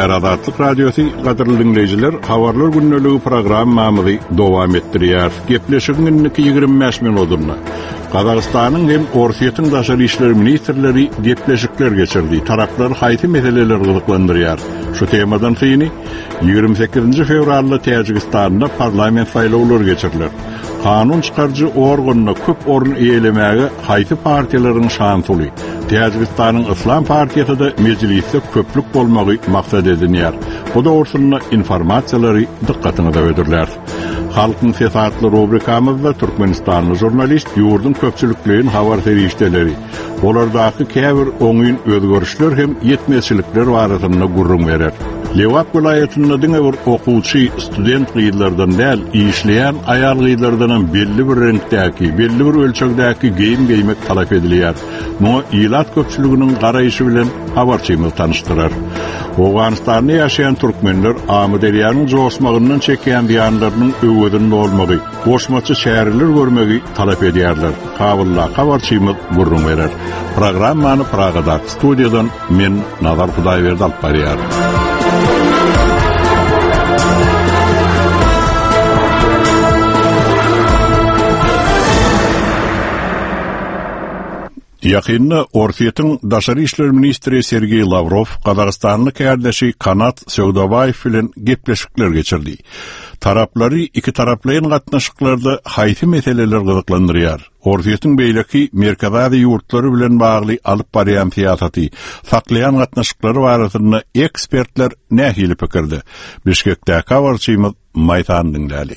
Diyar Azatlyk Radiosu gaderly dinleyijiler, habarlar günneligi programmamyzy dowam etdirýär. Gepleşigiň 25 minutuna Qazaqstanyň hem Orsiýetyň daşary işler ministrleri gepleşikler geçirdi. Taraplar haýsy meseleler gyzyklandyrýar. Şu temadan soň 28 fevralda Täjikistanda parlament saýlawlary geçiriler. Kanun çıkarcı organına köp orun eýelemäge haýsy partiýalaryň şansuly. Täjikistanyň Islam partiyasy da meclisde köplük bolmagy maksat edinýär. Bu da orsunna informasiýalary dikkatyňi da ödürler. Halkyň sesatly rubrikamyzda Türkmenistanly jurnalist ýurdun köpçülikliğin habar serişdeleri. Olardaky käbir oňyň özgörüşler hem ýetmezçilikler barasyna gurrun berer. Lewap vilayatynyň diňe bir okuwçy student gyýylardan däl, işleýän aýal gyýylardan belli bir reňkdäki, belli bir ölçekdäki giyim giymek talap edilýär. Muňa ýylat köpçüliginiň garaýşy bilen habarçymyz tanışdyrar. Awganistanda ýaşaýan türkmenler amy derýanyň joşmagyndan çekýän diýanlarynyň öwüdünde bolmagy, goşmaçy şäherler görmegi talap edýärler. Kabulla habarçymyz gurrun berer. Programmany Pragada studiýadan men Nazar Hudaýberdi alyp barýar. Ýakynda Orsiýetyň daşary işler ministri Sergey Lavrov Qazaqstanly kärdeşi Kanat Sögdobayew bilen gepleşikler geçirdi. Taraplary iki taraplaýan gatnaşyklarda haýsy meseleler gyzyklandyrýar. Orsiýetyň beýleki Merkezäzi ýurtlary bilen bagly alyp barýan siýasaty, saklaýan gatnaşyklary barasyna ekspertler nähili pikirdi. Bişkekde habarçymyz Maýtan dinläli.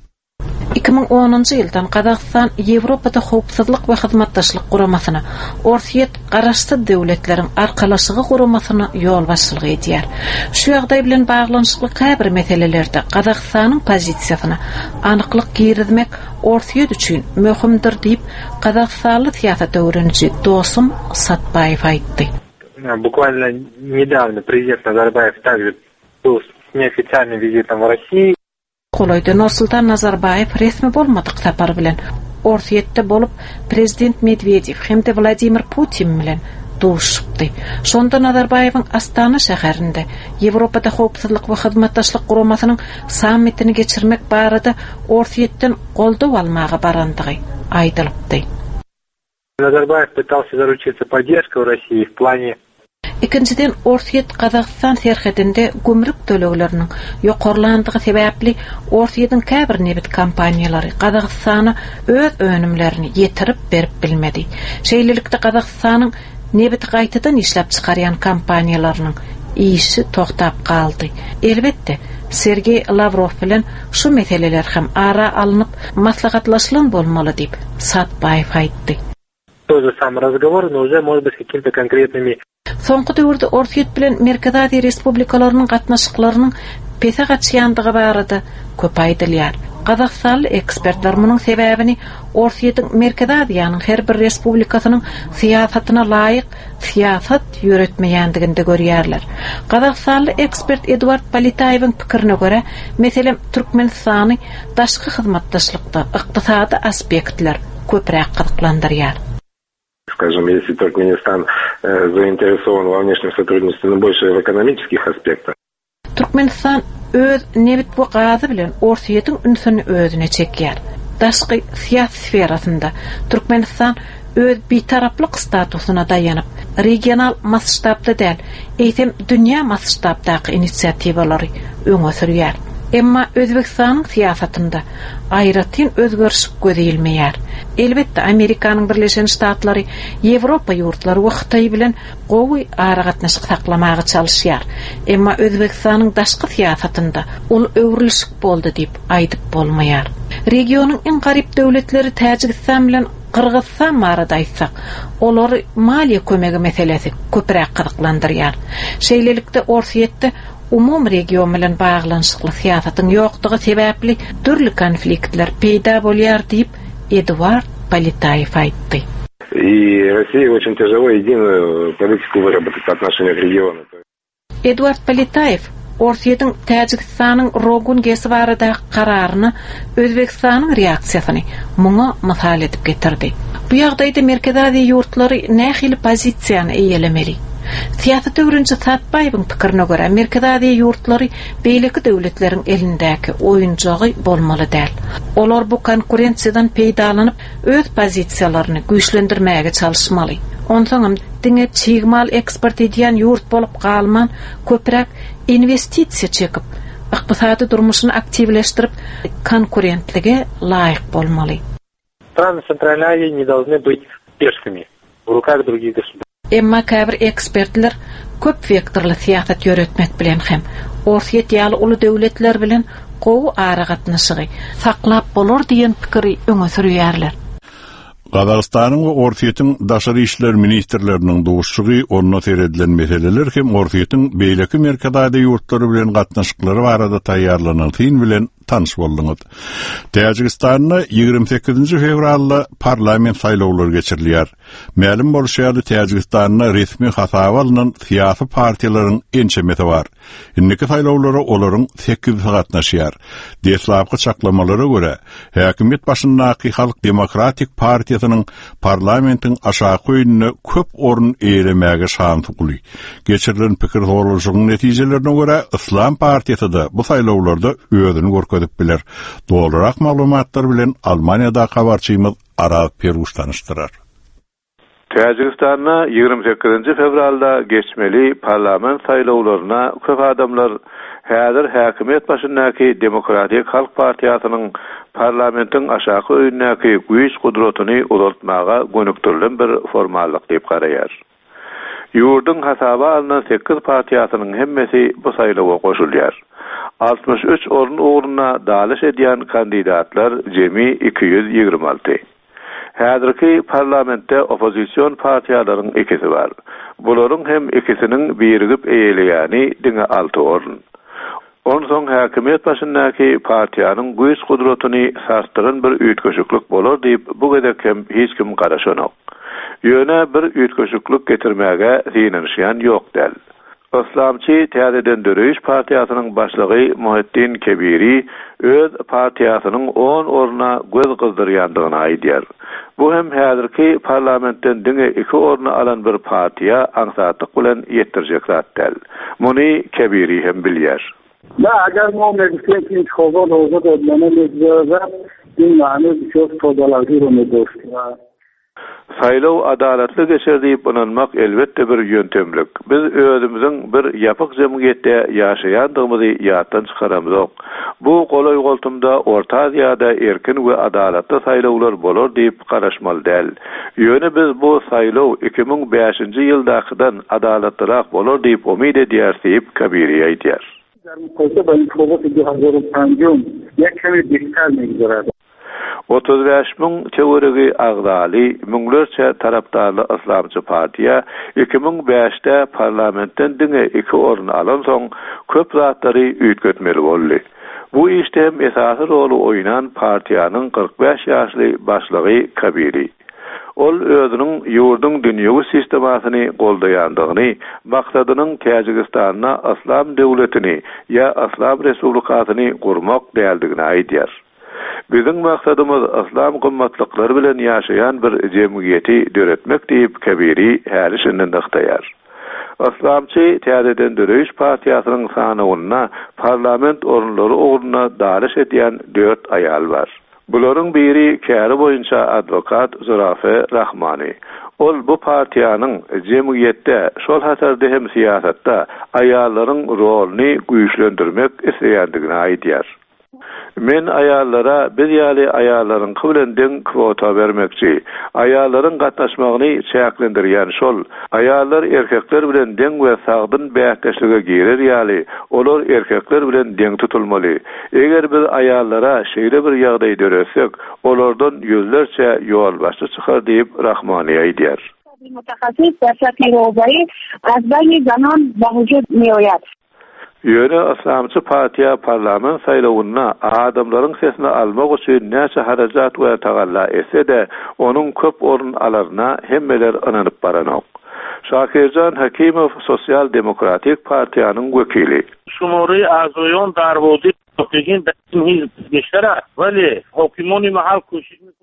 2010-njy ýyldan Qazaqstan Ýewropada howpsuzlyk we hyzmatdaşlyk guramasyna, Orsiýet garaşdy döwletleriň arkalaşygy guramasyna ýol başçylyk edýär. Şu ýagdaý bilen baglanyşykly käbir meselelerde Qazaqstanyň pozisiýasyna anyklyk girizmek Orsiýet üçin möhümdir diýip Qazaqstanly siýasat öwrençi Dosum Satbayew aýtdy. Буквально недавно президент Назарбаев также был с неофициальным визитом в России. Qolayda Nursultan Nazarbayev resmi bolmadyk sapar bilen Orsiýetde bolup prezident Medvedev hem de Vladimir Putin bilen duşupdy. Şonda Nazarbayewiň Astana şäherinde Ýewropada howpsuzlyk we hyzmatdaşlyk guramasynyň sammitini geçirmek barada Orsiýetden goldaw almagy barandygy aýdylypdy. Назарбаев пытался заручиться поддержкой России в плане. İkinciden Orsiýet Qazaqstan serhedinde gümrük tölegleriniň ýokarlandygy sebäpli Orsiýetyň käbir nebit kompaniýalary Qazaqstana öz önümlerini ýetirip berip bilmedi. Şeýlelikde Qazaqstanyň nebit gaýtadan işläp çykarýan kompaniýalarynyň işi toktap kaldy. Elbetde Sergey Lavrov bilen şu meseleler hem ara alınıp maslahatlaşylan bolmaly diýip Satbayew aýtdy. Тот же самый разговор, но уже может быть какими-то конкретными. Soňky döwürde Orsiýet bilen Merkezäzi respublikalarynyň gatnaşyklarynyň pese gaçýandygy barada köp aýdylýar. Qazaqstanly ekspertler munyň sebäbini Orsiýetyň Merkezäziýanyň her bir respublikasynyň siýasatyna laýyk siýasat ýöretmeýändiginde görýärler. Qazaqstanly ekspert Eduard Palitayewiň pikirine görä, meselem Türkmenistany daşky hyzmatdaşlykda ykdysady aspektler köpräk gyzyklandyrýar. Скажем, если Туркменистан заинтересован во внешнем сотрудничестве, но больше в экономических аспектах. Türkmenistan öz nebit bu gazy bilen Orsiýetyň ünsüni özüne çekýär. Daşky siýasat sferasynda Türkmenistan öz bitaraplyk statusyna daýanyp, regional masştabda däl, eýsem dünýä masştabdaky inisiatiwalary öňe sürýär. Emma Özbekistanyň siýasatynda aýratyn özgörüş gözelmeýär. Elbetde Amerikanyň Birleşen Ştatlary, Ýewropa ýurtlary we Hytaý bilen gowy ara gatnaşyk saklamagy çalyşýar. Emma Özbekistanyň daşky siýasatynda ol öwrülüşik boldy diýip aýdyp bolmaýar. Regionyň iň garyp döwletleri Täjikistan bilen Qırgızstan barada aýtsak, olary maliýe kömegi meselesi köpräk gyzyklandyrýar. Şeýlelikde Orsiýetde umum region bilen baglanyşykly siýasatyň ýokdugy sebäpli türli konfliktler peýda bolýar diýip Eduard Palitayew aýtdy. И России очень тяжело единую политику выработать по отношению к региону. Eduard Palitayew Orsiýetyň Täjikistanyň Rogun gesi barada kararyny Özbekistanyň reaksiýasyny muňa mysal edip getirdi. Bu ýagdaýda Merkezäzi ýurtlary nähili pozisiýany eýelemeli. Siyaset öwrünçi Satbaýyň pikirine görä Amerikada ýurtlary beýleki döwletlerin elindäki oýunjagy bolmaly däl. Olar bu konkurensiýadan peýdalanyp öz pozisiýalaryny güýçlendirmäge çalışmaly. Onsoňam diňe çygmal eksport edýän ýurt bolup galman köpräk investisiýa çekip ykdysady durmuşyny aktivleşdirip konkurentlige laýyk bolmaly. Страны Центральной Азии не должны быть пешками в руках других государств. Emma käbir ekspertler köp vektorly siýasat ýöretmek bilen hem orsiýet ýaly uly döwletler bilen gowy ara gatnaşygy saklap bolar diýen pikiri öňe sürýärler. Qazaqstanyň we Orsiýetyň daşary işler ministrleriniň dowuşçugy onuna seredilen meseleler hem Orsiýetyň beýleki merkezde ýurtlary bilen gatnaşyklary barada taýýarlanan fin bilen tanış boldyňyz. Täjikistanda 28 fevralda parlament saýlawlary geçirilýär. Ma'lum bolýardy Täjikistanda resmi hasaba alynan syýasy partiýalaryň ençemeti bar. Indiki saýlawlara olaryň 8 gatnaşýar. Deslapky çaklamalara görä, häkimet başyndaky Halk Demokratik Partiýasynyň parlamentiň aşağı öýüne köp orun eýlemäge şansy guly. Geçirilen pikir soruluşynyň netijelerine görä İslam Partiýasy da bu saýlawlarda özüni görkezip biler. Dolarak maglumatlar bilen Almaniýada habarçymyz Araz Peruş tanıştyrar. Täjikistanda 28 fevralda geçmeli parlament saýlawlaryna köp adamlar häzir häkimet başyndaky Demokratik Halk Partiýasynyň parlamentiň aşağı öýündäki güýç gudratyny uzatmaga gönükdirilen bir formallyk diýip garaýar. Ýurdun hasaba alynan 8 partiýasynyň hemmesi bu saýlawa goşulýar. 63 orun uğruna dalaş edýän kandidatlar jemi 226. Häzirki parlamentde opozisiýon partiýalaryň ikisi bar. Bularyň hem ikisiniň birigip eýleýäni diňe 6 orun. Onsoň häkimet başyndaky partiýanyň güýç gudratyny sarstyran bir üýtgeşiklik bolar diýip bu gedek hem hiç kim garaşanok. Ýöne bir üýtgeşiklik getirmäge ýynanýan ýok däl. Islamçy Täzeden Döreýiş partiýasynyň başlygy Muhiddin Kebiri öz partiýasynyň 10 oruna göz gyzdyrýandygyny aýdýar. Bu hem häzirki parlamentden diňe 2 oruna alan bir partiýa aňsatlyk bilen ýetirjek zat däl. Muny Kebiri hem bilýär. نه اگر ما میگفتیم که انتخابات آزاد عادلانه می‌گذرد این معنی بسیار فدالاتی رو می‌داشت. Saýlaw adalatly geçirdiýip inanmak elbetde bir ýöntemlik. Biz özümiziň bir ýapyk jemgyýetde ýaşaýandygymyzy ýatdan çykaramyzok. Bu golay goltumda Orta Aziýada erkin we adalatly saýlawlar bolar diýip garaşmaly däl. Ýöne biz bu saýlaw 2005-nji ýyldakydan adalatlyrak bolar diýip umyd edýär diýip Kabiri aýdýar. در مقایسه با انتخابات 2005 یک کمی بیشتر می‌گذرد. 35.000 teorigi agdaly, müňlerçe tarapdarly Islamçy partiýa 2005-de parlamentden diňe 2 orun alan soň köp zatlary üýtgetmeli boldy. Bu işde hem esasy rolu oýnan partiýanyň 45 ýaşly başlygy Kabiri. Ol özüniň ýurdun dünýäwi sistemasyny goldaýandygyny, maksadynyň Täjikistana Islam döwletini ýa Islam respublikasyny gurmak däldigini aýdýar. Bizim maksadymız Islam gymmatlyklary bilen ýaşaýan bir jemgyýeti döretmek diýip Kabiri her işinden daqtaýar. Islamçy Täzeden Döreýiş partiýasynyň sanawyna parlament orunlary ugruna dalaş edýän 4 aýal bar. Bularyň biri käri boýunça advokat Zurafe Rahmany. Ol bu partiýanyň jemgyýetde şol hasarda hem siýasatda aýallaryň roluny güýçlendirmek isleýändigini aýdýar. Men ayallara biz ýaly aýallaryň kyblendiň kvota bermekçi. Aýallaryň gatnaşmagyny çäklendirýän şol. Aýallar erkekler bilen deň we sagdyn bäýekçiligi girer ýaly, olar erkekler bilen deň tutulmaly. Eger biz aýallara şeýle bir ýagdaý döresek, olardan ýüzlerçe ýol başy çykar diýip Rahmany aýdýar. متخصص در سطح روزایی از بین زنان به وجود می‌آید. Ýöne Islamçy partiýa parlament saýlawyna adamlaryň sesini almak üçin näçe harajat we tagalla etse-de onuň köp orun alaryna hemmeler ynanyp baranok. Şakirjan Hakimow Sosial Demokratik partiýanyň wekili. شماره اعضایان در واحد متفقین در این حزب بیشتر است ولی حاکمان محل کوشش می‌کنند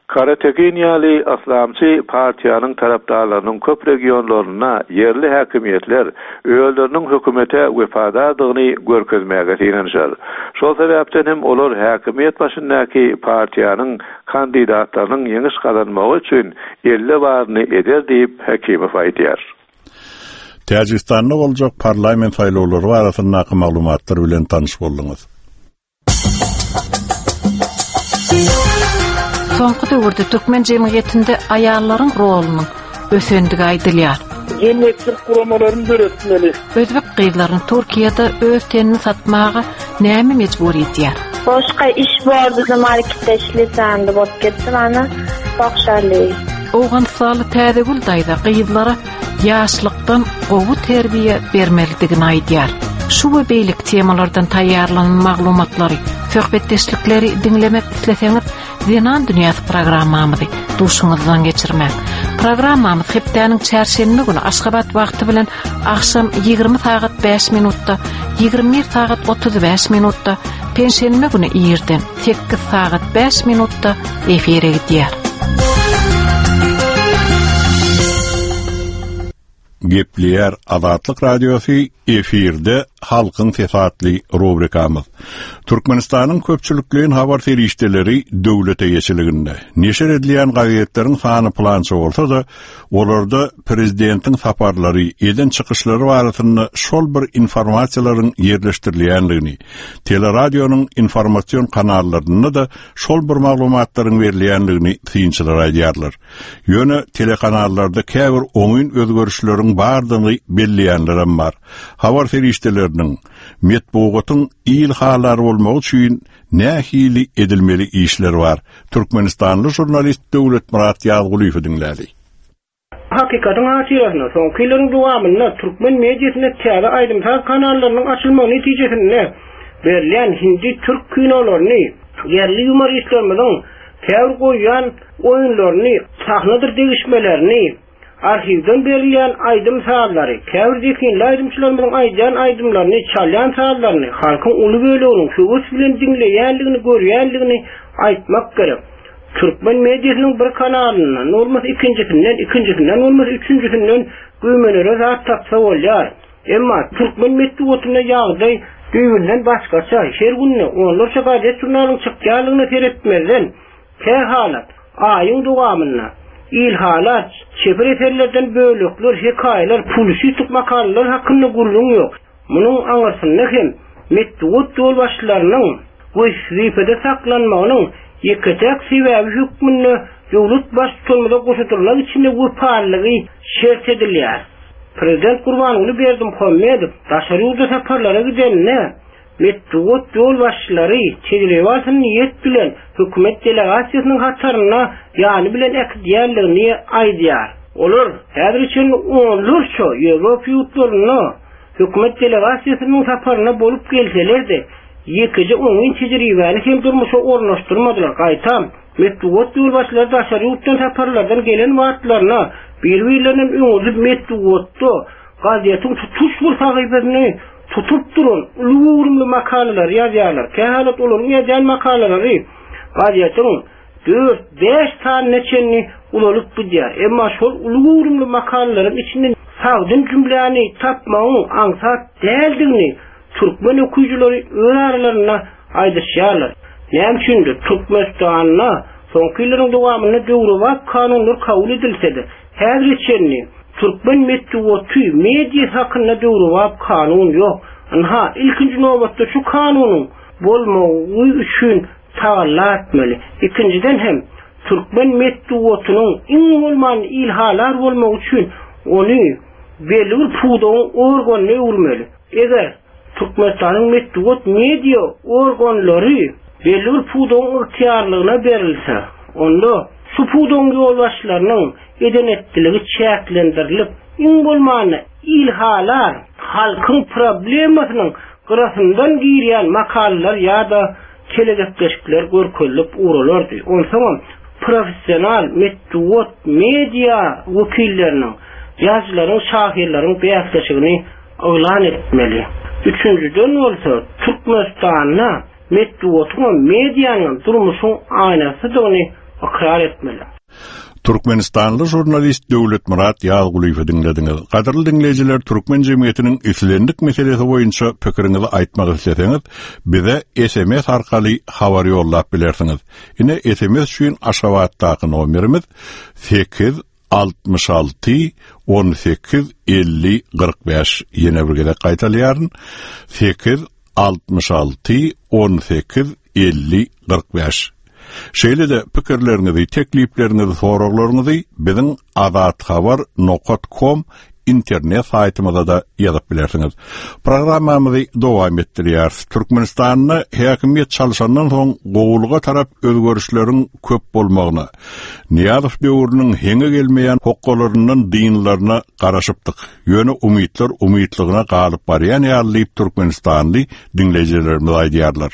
Karatekiniyali Aslamçı partiyanın tarapdarlarının köp regionlarına yerli hakimiyetler öýleriniň hökümete wefadardygyny görkezmäge tirenşer. Şol sebäpden hem olar hakimiyet başyndaky partiýanyň kandidatlarynyň ýeňiş kazanmagy üçin elle baryny eder diýip Hakimov aýdýar. Täjikistanda boljak parlament saýlawlary barasyndaky maglumatlar bilen tanyş boldyňyz. Soňky döwürde türkmen jemgyýetinde aýallaryň rolunyň ösendigi aýdylýar. Jemgyýetçilik guramalaryny döretmeli. Özbek gyzlaryň Türkiýede öz tenini satmagy näme mejburiýet ýer? Boşqa iş bardygy marketdeşlisende bolup ketdi ana bakşarly. Oğansaly täzegül daýda gyzlara ýaşlykdan gowy terbiýe bermelidigini aýdýar. Şu we beýlik temalardan taýýarlanan maglumatlary, söhbetdeşlikleri dinlemek isleseňiz, Zenan Dünyasy programmamyzy duşuňyzdan geçirmek. Programmamyz hepdeniň çarşembe güni Aşgabat wagty bilen akşam 20 saat 5 minutda, 21 saat 35 minutda, penşenbe güni ýerden 8 saat 5 minutda efire gidýär. Gepleyer Azatlyk Radiosu efirde halkın sesatly rubrikamız. Türkmenistanyň köpçülikliğin habar serişdeleri döwlete geçiliginde. Neşer edilen gazetleriň sany plança bolsa da, olarda prezidentiň saparlary, eden çykyşlary barasynda şol bir informasiýalaryň ýerleşdirilýändigini, teleradionyň informasiýon kanallaryna da şol bir maglumatlaryň berilýändigini synçylar aýdýarlar. Ýöne telekanallarda käbir oňyn özgörüşleriň bardyny belliýänler hem bar. Habar serişdeleriniň metbugatyň ýyl halary bolmagy üçin nähili edilmeli işler var. Türkmenistanly jurnalist Döwlet Murat Ýazgulyw dinlädi. Hakikaten haçyrasyna soňky ýyllaryň dowamynda türkmen mediasyna täze aýdymsal kanallarynyň açylmagy netijesinde berilýän hindi türk kinolaryny, yerli humoristlerimiň täze goýan oýunlaryny, sahnadyr degişmelerini, arhivden berilýän aýdym saallary, käwirdekin aýdymçylarymyň aýdýan aýdymlaryny, çalýan saallaryny, halkyň uly böleginiň şuwus bilen dinleýänligini, görýänligini aýtmak gerek. Türkmen mediasynyň bir kanalyny, olmasa ikincisinden, olmasa üçüncüsinden güýmenere zat tapsa bolýar. Emma türkmen medeniýetine ýagdaý düýünden başgaça, her günne onlarça gadet jurnalyň çykýanlygyny seretmezden, halat, aýyň dowamyna ilhalat, çepir eterlerden bölükler, hikayeler, pulşitik makalalar hakkında gurulun yok. Bunun anlarsın hem metduat yol başlarının bu şrifede saklanmanın yıkacak sebebi hükmünü devlet baş tutulmada koşutulmak içinde bu parlığı şert edilýär. Prezident Gurbanoğlu Berdimuhammedow daşary ýolda saparlara gidenine metduat yol başları çegirewasyny niyet bilen hükümet delegasiýasynyň hatarına ýany bilen ekdiyarlygyny aýdýar. Olar häzir üçin onlarça Ýewropa ýurtlaryna hükümet delegasiýasynyň saparyna bolup gelseler-de ýekiji oňun tejribäni hem durmuşa ornaşdyrmadylar. Gaýtam metduat yol başları daşary ýurtdan saparlardan gelen wagtlaryna bir-birlerinden öňüzüp metduatda gazetyň tutuş bir sahypasini tutup durun, ulugurumlu makalalar ýazýarlar. Kähalat olaryň ýazýan makalary gazetyň 4-5 tane neçeni ulalyp bilýär. Emma şol ulugurumlu makalalaryň içinden sagdym cümleni tapmagy aňsat däldigini türkmen okuyjulary öz aralaryna aýdyrýarlar. Näme üçindir? Türkmenistanyna soňky ýyllaryň dowamyny döwrewap kanunlar kabul edilse-de, häzir içenni Türkmen medeniýeti media hakynda döwrewap kanun ýok. Anha ilkinji nowbatda şu kanunyň bolmagy üçin tagallat etmeli. İkinciden hem Türkmen medeniýetiniň iň bolman ilhalar bolmagy üçin ony belli bir pudoň organyna öwürmeli. Eger Türkmenistanyň medeniýet media organlary belli bir pudoň ýetiýarlygyna berilse, onda şu pudoň ýolbaşlarynyň edenetdiligi çäklendirilip, iň bolmany ilhalar halkyň problemasynyň gyrasyndan girýän makalalar ýa-da kelekleşikler görkezilip uralardy. Onsoň professional medeniýet media wekilleriniň, ýazgylaryň, şahirleriň beýaslaşygyny elan etmeli. Üçüncüden bolsa Türkmenistanyna medeniýetiň medianyň durmuşyň aýnasydygyny ikrar etmeli. Türkmenistanlı jurnalist Döwlet Murat Ýazgulypy dinlediňiz. Gaderly dinleýijiler, Türkmen jemgyýetiniň islendik meselesi boýunça pikiriňizi aýtmak isleseňiz, bize SMS arkaly habar ýollap bilersiňiz. Ine SMS üçin Aşgabatdaky nomerimiz 866 18 50 45. Ýene bir gede gaýtalýaryn 866 18 50 45. Şeýle de pikirlerinizi, tekliplerinizi, soraglaryňyzy biziň azathabar.com internet saytymyzda da ýazyp bilersiňiz. Programmamyzy dowam etdirýär. Türkmenistanyň häkimiýet çalşandan soň gowulga tarap özgörüşleriň köp bolmagyna, Niýazow döwrüniň heňe gelmeýän hokkalarynyň dynlaryna garaşypdyk. Ýöne umytlar umytlygyna galyp barýan ýalyp Türkmenistanly dinleýijilerimiz aýdýarlar.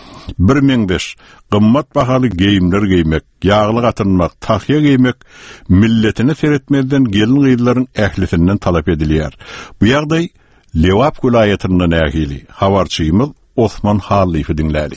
1005 gymmat bahaly geyimler giymek, ýagly gatynmak, tahýa giymek milletini seretmezden gelin gyýlaryň ählisinden talap edilýär. Bu ýagdaý Lewap vilayatynyň ähli habarçymyz Osman Hallypy dinlädi.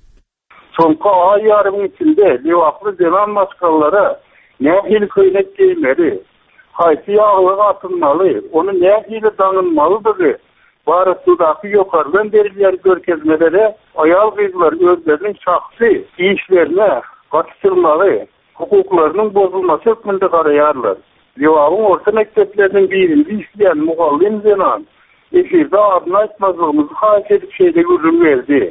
Soňky ay ýarym içinde Lewaply delan maskallara nähili köýnek giýmeli, haýsy ýagly gatynmaly, onu nähili daňynmalydygy barasyndaky ýokardan berilýär görkezmelere aýal gyzlar özleriniň şahsy işlerine gatnaşmaly, hukuklarynyň bozulmasy hökmünde garaýarlar. Lewapyň orta mekdepleriniň birinde işleýän mugallim Zenan efirde adını aýtmazlygymy haýat edip şeýle görüň berdi.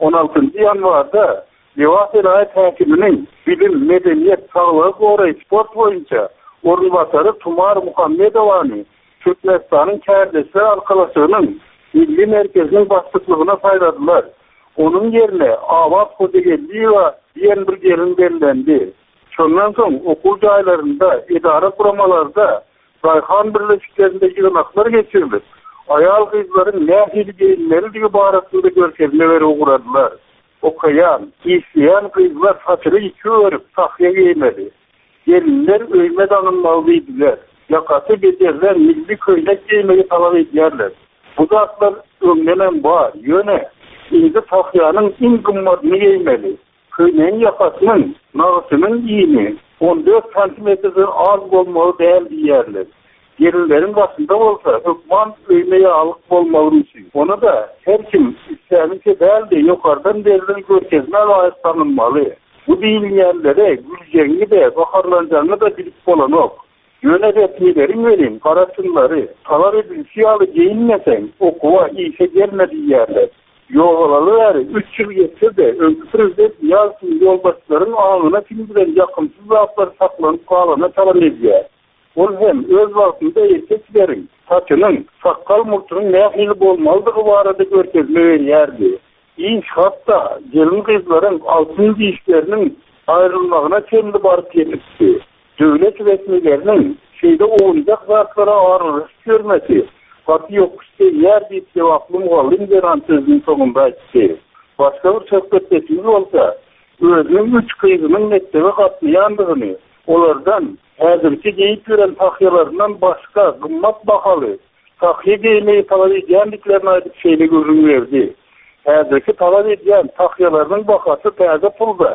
16 ýanwarda Lewap vilayat häkiminiň bilim, medeniýet, saglyk we sport boýunça ornbasary Tumar Muhammedowany Türkmenistanyň kärlesi arkalaşygynyň milli merkeziniň başçylygyna saýladylar. Onun yerine Awat Hodegelliýewa diýen bir gelin bellendi. Şondan soň okul jaýlarynda, idara kuramalarda Raýhan birleşiklerinde ýygnaklar geçirildi. Aýal gyzlaryň nähili giýinmeleri barasynda görkezmeler uguradylar. Okayan, isleýän gyzlar saçyny iki örüp tahýa giýmeli. Gelinler öýme daňynmaly diýdiler. Ýakasy beterler milli köýnek giýmegi talap edýärler. Bu zatlar öňden bar, ýöne indi tahýanyň iň gymmatyny giýmeli. Köýneň ýakasynyň nagasynyň iýini 14 santimetrden az bolmaly däl diýerler. Gelinleriň başynda bolsa, hökman öýmeye alyk bolmaly üçin. Onu da her kim islämse däldi ýokardan berilen görkezme laýyk tanynmaly. Bu diýilýänlere güljeňi de, baharlanjany da bilip bolanok. Yönetmenlerin verin, karasınları, talap edilsiyalı giyinmesen, okuva işe gelmedi yerler. Yoğulalılar 3 yıl geçse de, önkü prezident Yalçın yoldaşların ağına sindiren yakınsız zaaflar saklanıp kalana talap ediyor. Ol hem öz vaktinde erkeklerin, saçının, sakkal murtunun nähili bolmalydygy barada görkezme berýärdi. İş hatta gelin kızların altın dişlerinin ayrılmagyna kendi barıp yetişdi. Döwlet resmileriniň şeýde oňjak zatlara aralyk görmesi, gaty ýokuşda ýer diýip cevaply mugallim Zenan sözüniň soňunda aýtdy. Başga bir söhbetimiz bolsa, özüniň 3 gyzynyň mektebe gatnaýandygyny, olardan häzirki giýip ýören tahýalaryndan başga gymmat bahaly tahýa giýmeyi talap edýändiklerini aýdyp şeýle görüň berdi. Häzirki talap edýän tahýalarynyň bahasy täze pulda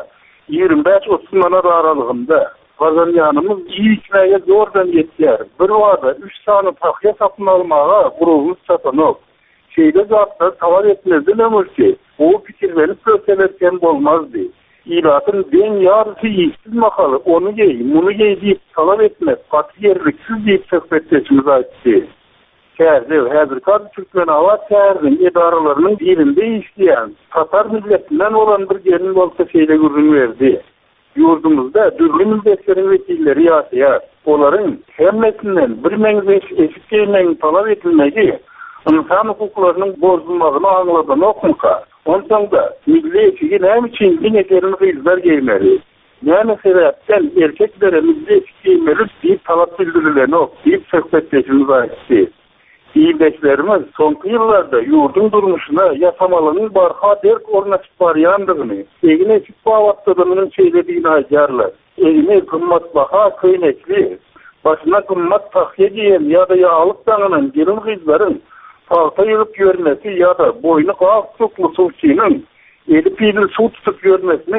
25-30 manat aralygynda. Kazanýanymyz iýikmäge zordan ýetýär. Bir wada 3 sany tahýa sapyn almaga gurulmaz çatanok. Şeýle zatlar talap etmezdi nämerki, o pikirlenip köseletken bolmazdy. İlatın ben yarısı iyisiz makalı, onu giy, bunu giy deyip talap etmez, katı yerliksiz deyip söhbetleşimiz aýtdy. Kärdi, häzir kadı Türkmen Awat kärdiň idaralarının birinde işleyen, Tatar milletinden olan bir gelin bolsa şeýle görüň berdi. Yurdumuzda dürli milletlerin vekilleri ýaşaýar. Olaryň hemmesinden bir meňzeş eşit giýmegiň talap etilmegi insan hukuklarynyň bozulmagyny aňladan okmaka. Ondan da milli eşigi näme üçin diňeleriniň gyzlar giýmeli? Näme sebäpden erkeklere milli eşik giýmeli diýip talap bildirilen ok diýip söhbetleşimiz aýtdy. İýleşlerimiz soňky ýyllarda ýurdun durmuşyna ýasamalynyň barha derk ornaşyp barýandygyny, egine eşik bawatdygynyň şeýlediğini aýdýarlar. Egine gymmat baha köýnekli, başyna gymmat tahýa giýen ýa-da ýalyk daňynyň gelin gyzlaryň palta ýygyp ýörmesi ýa-da boyny gap tukly suwçynyň elip ýyly suw tutup ýörmesiniň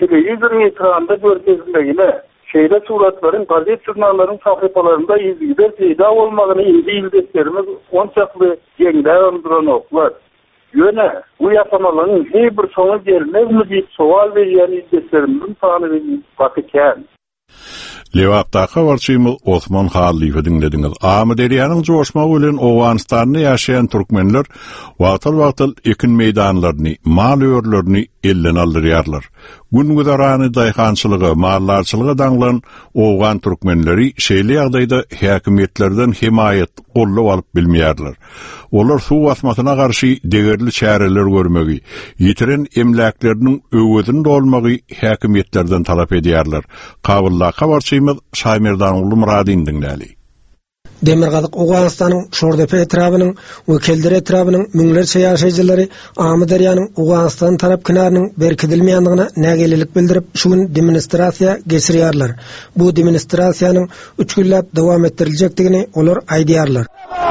televizyon ekranda görkezmegine, şeyde suratların, gazet jurnalların sayfalarında izgider peyda olmagını indi ildeklerimiz onçaklı jengler duran oklar. Yöne, bu yapamaların her bir sona gelmez mi deyip soğal veriyen ildeklerimizin tanı bakıken. Lewapdaky warçymyl Osman Haliýewy dinlediňiz. Amederiýanyň joşmagy bilen Owganistanda ýaşaýan türkmenler wagtal ekin meýdanlaryny, mal örlerini elden aldyrýarlar. Güngüzarany daýhançylygy, mallarçylygy daňlan Owgan türkmenleri şeýle ýagdaýda häkimetlerden himayet gollap alyp bilmeýärler. Olar suw basmasyna garşy degerli çäreler görmegi, ýitiren emläkleriniň öwüdini dolmagy häkimetlerden talap edýärler. Kabullaka warçymyz Şaýmerdan uly Muradyn dinläli. Demirgazyk Owganistanyň Şordepe etrabynyň we Kelder etrabynyň müňlerçe ýaşaýjylary Amudaryanyň Owganistan tarap kynarynyň berkidilmeýändigine nägelilik bildirip, şu gün demonstrasiýa geçirýärler. Bu demonstrasiýanyň 3 günläp dowam etdirilejekdigini olar aýdýarlar.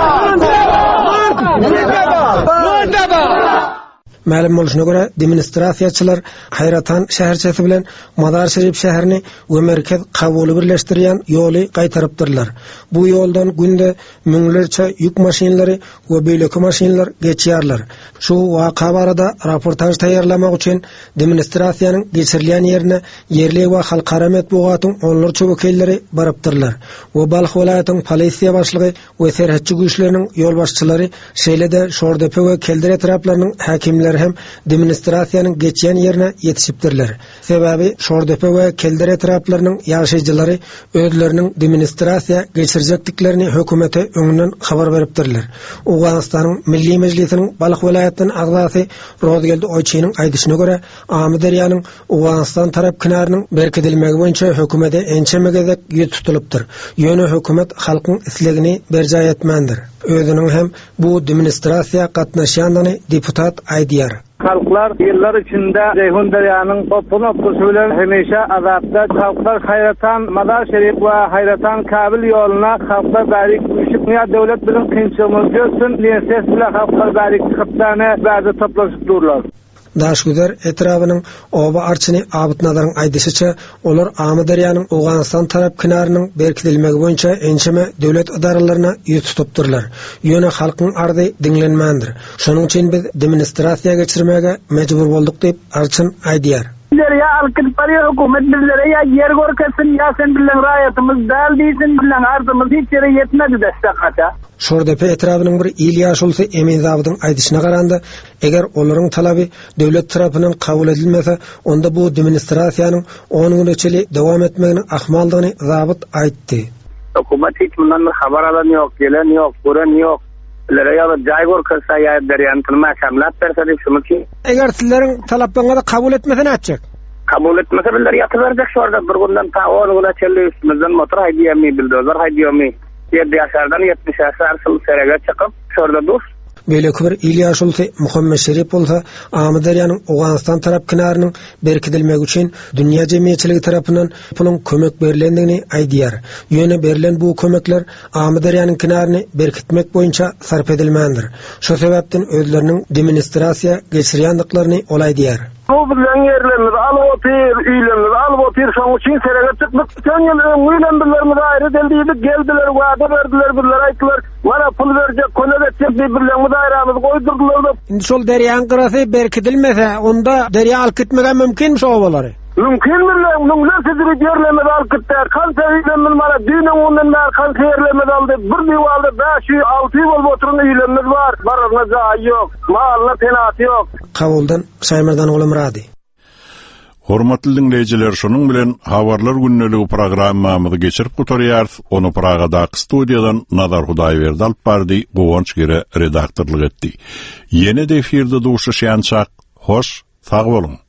Ma'lum boluşuna göre demonstrasiýaçylar Hayratan şäherçesi bilen Madar Şerif şäherini we merkez kabuly birleşdirýän ýoly gaýtarypdyrlar. Bu ýoldan günde müňlerçe ýük maşinalary we beýleki maşinalar geçýärler. Şu waka barada raportaj taýýarlamak üçin demonstrasiýanyň geçirilýän ýerine yerli we halkara matbugatyň onlarça wekilleri barypdyrlar. We Balx welaýatynyň polisiýa başlygy we serhetçi güýçleriniň ýol başçylary şeýlede Şordepe we Kelder etraplarynyň häkimleri hem demonstrasiýanyň geçýän ýerine ýetişipdirler. Sebäbi Şordepe we Kelder etraplarynyň ýaşaýjylary özleriniň demonstrasiýa geçirjekdiklerini hökümete öňünden habar beripdirler. Owganistanyň Milli Mejlisiniň Balx welaýatynyň agzasy Rozgeld Oyçynyň aýdyşyna görä, Amudaryanyň Owganistan tarap kynarynyň berkidilmegi boýunça hökümete ençemegedek ýet tutulypdyr. Ýöne hökümet halkyň islegini berjay etmendir. Özüniň hem bu demonstrasiýa gatnaşýandygyny deputat aýdýar. Halklar yıllar içinde Ceyhun Derya'nın opus bilen hemeşe azapta halklar Hayratan Madar Şerif ve Hayratan Kabil yoluna halklar barik üşükmeye devlet bizim kınçımız görsün diye ses bile halklar barik çıkıptane bazı toplaşıp dururlar. Daşgüder etrabynyň oba arçyny Abyt Nazaryň aýdyşyça, olar Amudaryanyň Owganistan tarap kynarynyň berkidilmegi boýunça ençeme döwlet idaralaryna ýet tutupdyrlar. Ýöne halkyň ardy diňlenmändir. Şonuň üçin biz demonstrasiýa geçirmege mejbur boldyk diýip arçyn aýdýar. Ya alkın paraya hükümet bizlere ya yer gorkesin ya sen bilen raýatymyz dal diýsin bilen ardymyz hiç ýere ýetmedi destek ata. Şordepe etrabynyň bir il ýaşulsy Emin Zabydyň aýdyşyna garanda, eger olaryň talaby döwlet tarapyndan kabul edilmese, onda bu demonstrasiýanyň 10 gün içeli dowam etmegini ahmaldygyny Zabyt aýtdy. Hökümet hiç bundan habar alan ýok, gelen ýok, gören ýok. Lere ya jaý gorkasa ýa derýantyrma şamlat berse diýip şunu ki. Eger sizleriň talaplaryňy kabul etmese näçek? Kabul etmese bilir ýatyberjek şorda bir günden ta 10 güne çelli üstümizden motor haýdýarmy, bildozer haýdýarmy. Ýerde ýaşardan 70 ýaşar syl serege çykyp şorda dur. Beýleki bir il ýaşulsy Muhammed Şerif bolsa, Amudaryanyň Owganistan tarap kynarynyň berkidilmegi üçin dünýä jemgyýetçiligi tarapyndan puluň kömek berilendigini aýdýar. Ýöne berilen bu kömekler Amudaryanyň kynaryny berkitmek boýunça sarf edilmändir. Şo sebäpden özleriniň demonstrasiýa geçirýändiklaryny olaýdýar. Bu bilen yerlerimiz alıp otyr, üýlerimiz alyp otyr, şoň üçin serege çykdyk. Geçen ýyl üýlendirlerimiz aýry deldiýdik, geldiler, wada berdiler, bizler aýtdylar, "Mana pul berjek, köle berjek" diýip bilen mudaýramyzy goýdurdylar. Indi şol derýanyň gyrasy berkidilmese, onda derýa alyp gitmegen mümkin şo bolary. Mümkin bilen, nüňle sizleri yerlemez alyp gitdiler. Kança üýlenmez mara düýnüň ondan bar kança yerlemez aldy. Bir diýwalda 500-600 bolup oturan üýlenmez bar. Barana jaý ýok, malna tenaty ýok. Kabuldan Şaýmerdan uly Murady. Hormatly dinleýijiler, şonuň bilen Habarlar günneligi programmamyzy geçirip gutarýar. Onu Pragadaky studiýadan Nazar Hudaýberdi alyp bardy, Gowonç gere redaktorlyk etdi. Ýene-de efirde duşuşýançak, hoş, sag bolun.